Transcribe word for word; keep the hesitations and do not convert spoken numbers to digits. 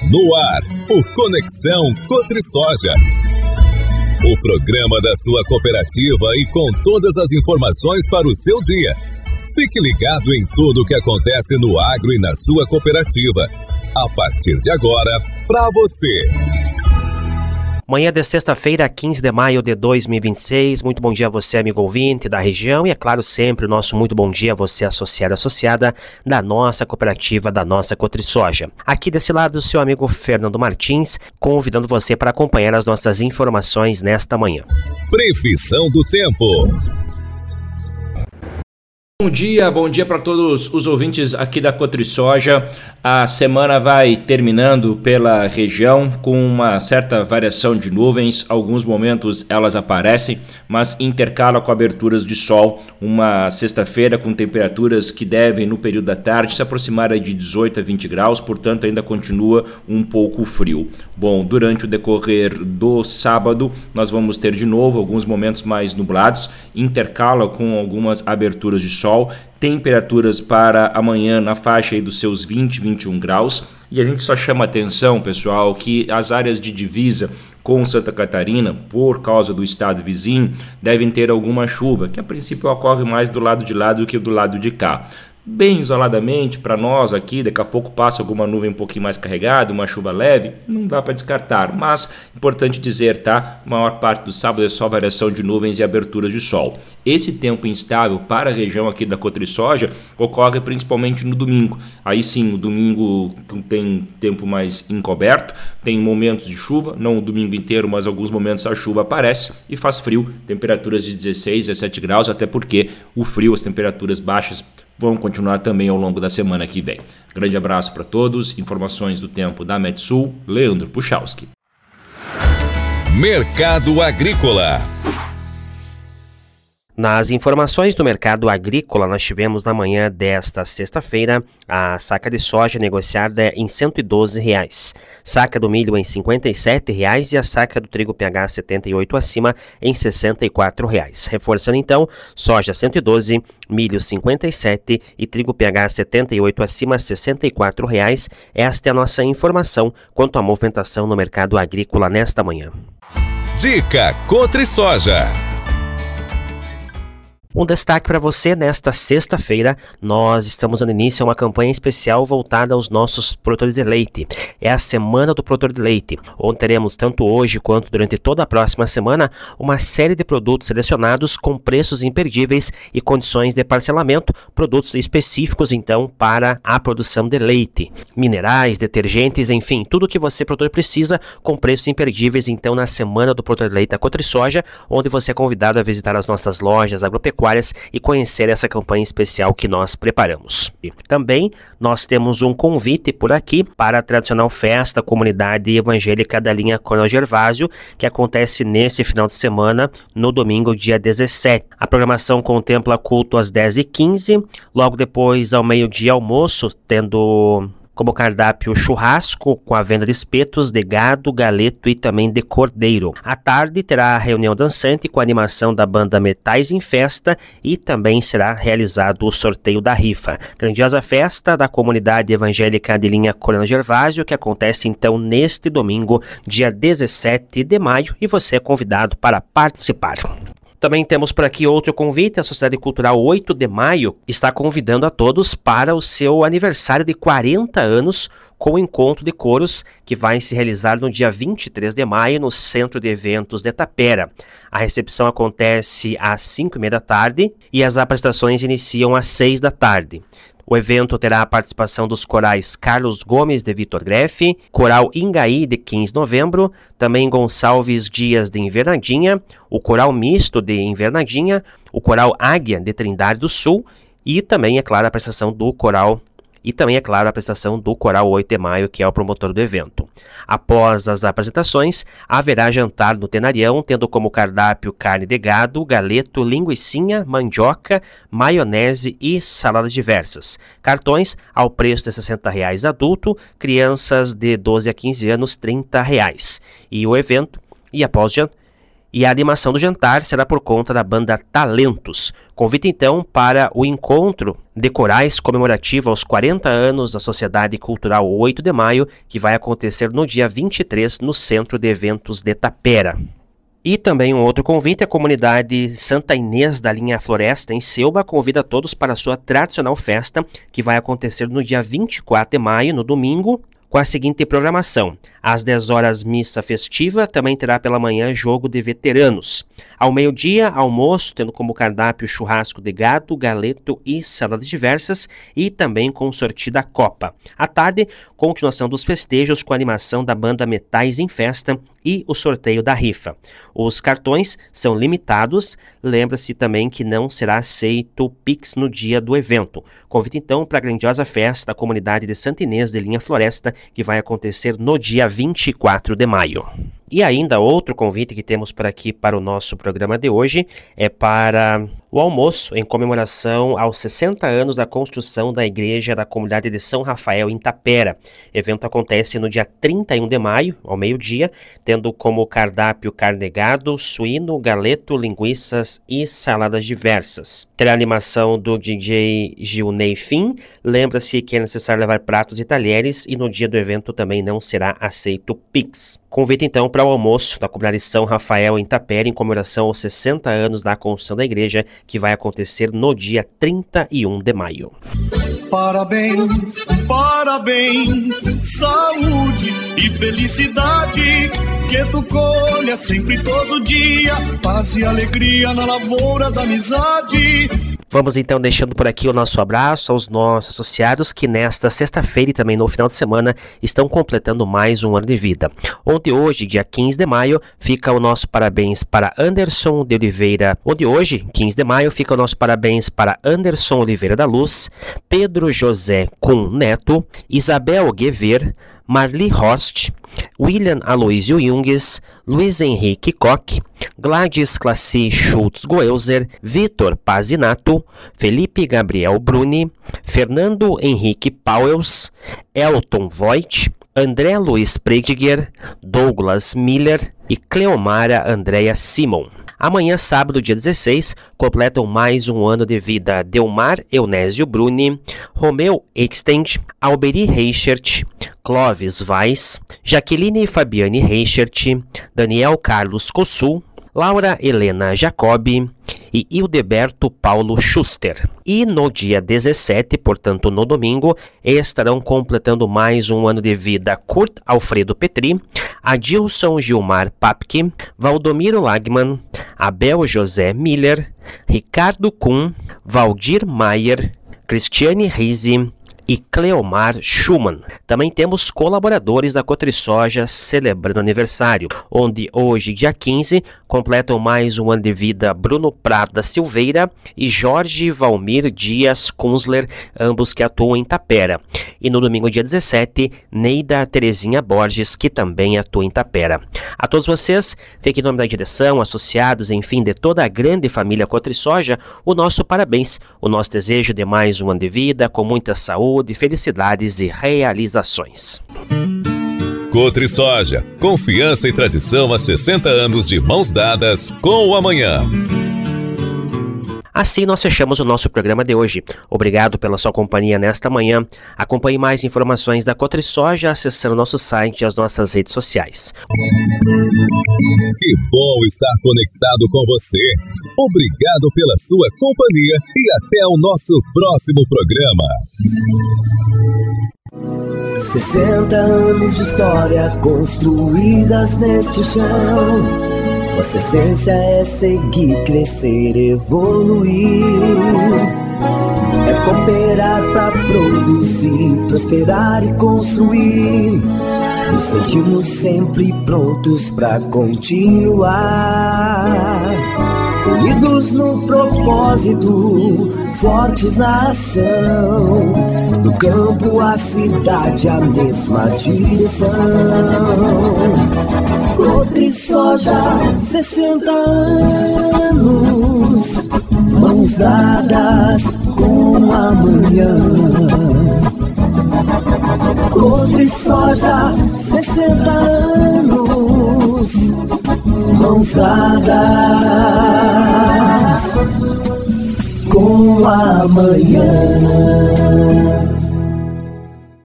No ar, o Conexão Cotrisoja. O programa da sua cooperativa e com todas as informações para o seu dia. Fique ligado em tudo o que acontece no agro e na sua cooperativa. A partir de agora, para você. Manhã de sexta-feira, quinze de maio de dois mil e vinte e seis. Muito bom dia a você, amigo ouvinte da região. E, é claro, sempre o nosso muito bom dia a você, associado, associada da nossa cooperativa, da nossa Cotrisoja. Aqui desse lado, o seu amigo Fernando Martins, convidando você para acompanhar as nossas informações nesta manhã. Previsão do tempo. Bom dia, bom dia para todos os ouvintes aqui da Cotrisoja. A semana vai terminando pela região com uma certa variação de nuvens. Alguns momentos elas aparecem, mas intercala com aberturas de sol. Uma sexta-feira com temperaturas que devem, no período da tarde, se aproximar de dezoito a vinte graus, portanto ainda continua um pouco frio. Bom, durante o decorrer do sábado, nós vamos ter de novo alguns momentos mais nublados, intercala com algumas aberturas de sol. Temperaturas para amanhã na faixa aí dos seus vinte, vinte e um graus. E a gente só chama atenção, pessoal, que as áreas de divisa com Santa Catarina, por causa do estado vizinho, devem ter alguma chuva, que a princípio ocorre mais do lado de lá do que do lado de cá. Bem isoladamente, para nós aqui, daqui a pouco passa alguma nuvem um pouquinho mais carregada, uma chuva leve, não dá para descartar, mas importante dizer, tá? A maior parte do sábado é só variação de nuvens e aberturas de sol. Esse tempo instável para a região aqui da Cotrisoja ocorre principalmente no domingo. Aí sim, o domingo tem tempo mais encoberto, tem momentos de chuva, não o domingo inteiro, mas alguns momentos a chuva aparece e faz frio, temperaturas de dezesseis, dezessete graus, até porque o frio, as temperaturas baixas vão continuar também ao longo da semana que vem. Grande abraço para todos. Informações do tempo da Metsul, Leandro Puchalski. Mercado Agrícola. Nas informações do mercado agrícola, nós tivemos na manhã desta sexta-feira a saca de soja negociada em cento e doze reais, saca do milho em cinquenta e sete reais e a saca do trigo P H setenta e oito acima em sessenta e quatro reais. Reforçando então, soja cento e doze, milho cinquenta e sete e trigo P H setenta e oito acima sessenta e quatro reais. Esta é a nossa informação quanto à movimentação no mercado agrícola nesta manhã. Dica Cotrisoja. Um destaque para você, nesta sexta-feira, nós estamos dando início a uma campanha especial voltada aos nossos produtores de leite. É a Semana do Produtor de Leite, onde teremos tanto hoje quanto durante toda a próxima semana uma série de produtos selecionados com preços imperdíveis e condições de parcelamento, produtos específicos então para a produção de leite. Minerais, detergentes, enfim, tudo o que você, produtor, precisa com preços imperdíveis então na Semana do Produtor de Leite da Cotrisoja, onde você é convidado a visitar as nossas lojas agropecuárias e conhecer essa campanha especial que nós preparamos. E também nós temos um convite por aqui para a tradicional festa Comunidade Evangélica da linha Coronel Gervásio, que acontece nesse final de semana, no domingo, dia dezessete. A programação contempla culto às dez e quinze, logo depois ao meio-dia almoço, tendo como cardápio churrasco com a venda de espetos de gado, galeto e também de cordeiro. À tarde terá a reunião dançante com a animação da banda Metais em Festa e também será realizado o sorteio da rifa. Grandiosa festa da Comunidade Evangélica de linha Coronel Gervásio, que acontece então neste domingo, dia dezessete de maio, e você é convidado para participar. Também temos por aqui outro convite. A Sociedade Cultural oito de maio está convidando a todos para o seu aniversário de quarenta anos com o encontro de coros que vai se realizar no dia vinte e três de maio no Centro de Eventos de Tapera. A recepção acontece às cinco e meia da tarde e as apresentações iniciam às seis da tarde. O evento terá a participação dos corais Carlos Gomes de Vitor Grefe, Coral Ingaí de quinze de novembro, também Gonçalves Dias de Invernadinha, o Coral Misto de Invernadinha, o Coral Águia de Trindade do Sul e também, é claro, a prestação do Coral E também, é claro, a apresentação do Coral oito de maio, que é o promotor do evento. Após as apresentações, haverá jantar no Tenarião, tendo como cardápio carne de gado, galeto, linguicinha, mandioca, maionese e saladas diversas. Cartões ao preço de sessenta reais adulto, crianças de doze a quinze anos, trinta reais. E o evento, e após jantar, E a animação do jantar será por conta da banda Talentos. Convite então para o encontro de corais comemorativo aos quarenta anos da Sociedade Cultural oito de maio, que vai acontecer no dia vinte e três no Centro de Eventos de Tapera. E também um outro convite, a comunidade Santa Inês da Linha Floresta, em Selba, convida todos para a sua tradicional festa, que vai acontecer no dia vinte e quatro de maio, no domingo, com a seguinte programação. Às dez horas, missa festiva, também terá pela manhã jogo de veteranos. Ao meio-dia, almoço, tendo como cardápio churrasco de gado, galeto e saladas diversas, e também com sorteio da Copa. À tarde, continuação dos festejos com a animação da banda Metais em Festa e o sorteio da rifa. Os cartões são limitados, lembra-se também que não será aceito o Pix no dia do evento. Convido então para a grandiosa festa da comunidade de Santa Inês de Linha Floresta, que vai acontecer no dia vinte e quatro de maio. E ainda outro convite que temos por aqui para o nosso programa de hoje é para o almoço em comemoração aos sessenta anos da construção da igreja da comunidade de São Rafael em Tapera. O evento acontece no dia trinta e um de maio, ao meio-dia, tendo como cardápio carne de gado, suíno, galeto, linguiças e saladas diversas. Terá a animação do D J Gilney Fim. Lembra-se que é necessário levar pratos e talheres e no dia do evento também não será aceito Pix. Convite então para o almoço da comunidade São Rafael em Tapera em comemoração aos sessenta anos da construção da igreja, que vai acontecer no dia trinta e um de maio. Parabéns, parabéns, saúde e felicidade, que tu colha sempre todo dia, paz e alegria na lavoura da amizade. Vamos então deixando por aqui o nosso abraço aos nossos associados que nesta sexta-feira e também no final de semana estão completando mais um ano de vida. Onde hoje, dia quinze de maio, fica o nosso parabéns para Anderson de Oliveira. Onde hoje, quinze de maio, fica o nosso parabéns para Anderson Oliveira da Luz, Pedro José Kun Neto, Isabel Guever, Marli Rost, William Aloysio Junges, Luiz Henrique Koch, Gladys Classi Schultz Goelzer, Vitor Pazinato, Felipe Gabriel Bruni, Fernando Henrique Pauels, Elton Voigt, André Luiz Prediger, Douglas Miller e Cleomara Andréa Simon. Amanhã, sábado, dia dezesseis, completam mais um ano de vida Delmar Eunésio Bruni, Romeu Extend, Alberi Reichert, Clóvis Weiss, Jaqueline Fabiane Reichert, Daniel Carlos Cossul, Laura Helena Jacobi e Hildeberto Paulo Schuster. E no dia dezessete, portanto no domingo, estarão completando mais um ano de vida Kurt Alfredo Petri, Adilson Gilmar Papke, Valdomiro Lagman, Abel José Miller, Ricardo Kuhn, Valdir Maier, Cristiane Rizzi e Cleomar Schumann. Também temos colaboradores da Cotrisoja celebrando aniversário, onde hoje, dia quinze, completam mais um ano de vida Bruno Prada Silveira e Jorge Valmir Dias Kunzler, ambos que atuam em Tapera. E no domingo, dia dezessete, Neida Terezinha Borges, que também atua em Tapera. A todos vocês, fiquem em nome da direção, associados, enfim, de toda a grande família Cotrisoja, o nosso parabéns, o nosso desejo de mais um ano de vida, com muita saúde, de felicidades e realizações. Cotrisoja, confiança e tradição há sessenta anos de mãos dadas com o amanhã. Assim nós fechamos o nosso programa de hoje. Obrigado pela sua companhia nesta manhã. Acompanhe mais informações da Cotrisoja acessando nosso site e as nossas redes sociais. Que bom estar conectado com você. Obrigado pela sua companhia e até o nosso próximo programa. sessenta anos de história construídas neste chão. Nossa essência é seguir, crescer, evoluir. É cooperar pra produzir, prosperar e construir. Nos sentimos sempre prontos pra continuar. Unidos no propósito, fortes na ação. Do campo à cidade, a mesma direção. Cotrisoja, sessenta anos, mãos dadas com amanhã. Cotrisoja, sessenta anos, mãos dadas com a manhã.